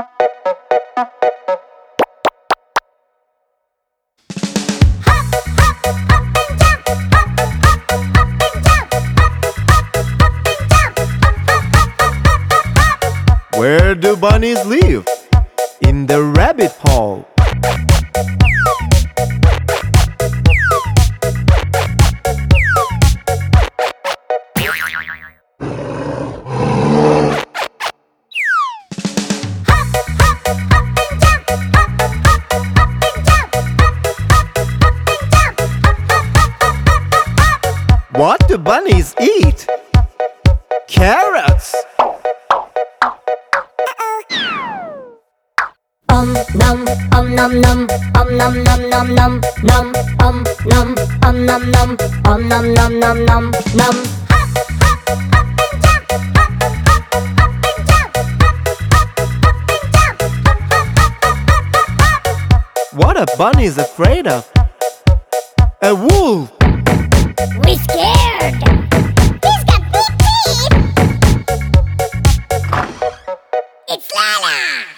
Where do bunnies live? In the rabbit hole. What do bunnies eat? Carrots. Nom nom nom nom nom nom nom nom nom nom nom nom nom nom nom nom nom nom nom. What are bunnies afraid of? A wolf. We scared. He's got big teeth. It's Lala.